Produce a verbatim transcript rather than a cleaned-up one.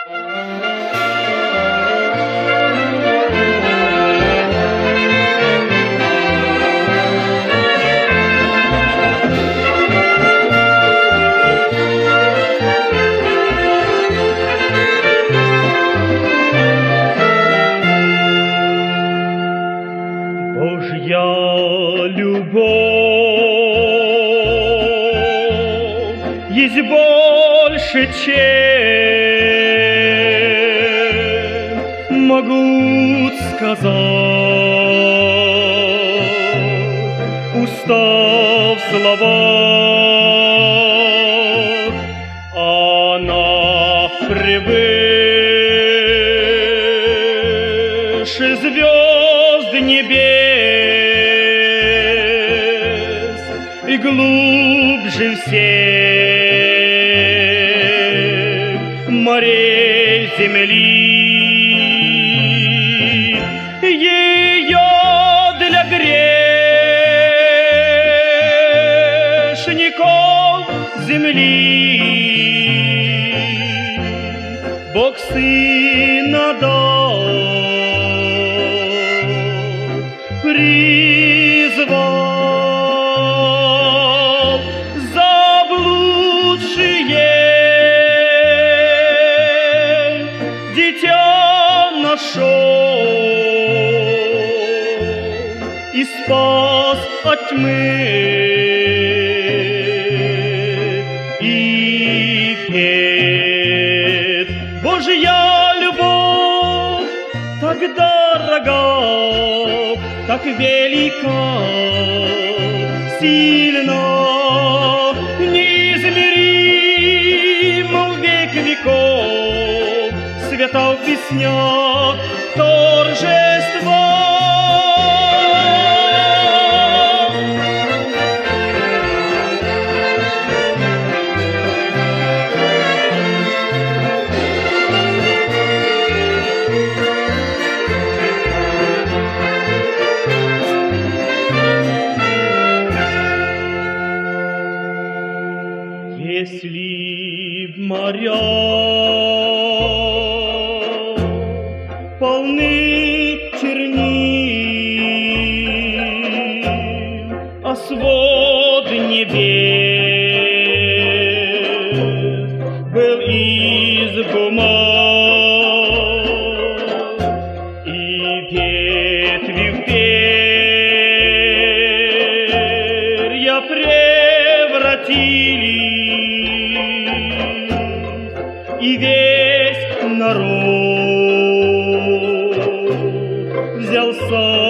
Божья любовь есть больше, чем могут сказать уста в словах. Она превыше звезд небес и глубже всех морей земли. Ее для грешников земли Бог Сына дал, призвал заблудшие, дитя нашел и спас от тьмы. И петь Божья любовь так дорога, так велика, сильна, неизмерима в век веков, свята в песнях торжества. Если б моря полны чернил, а свод небес был из бумаг, и ветви в перья превратили, и весь народ взялся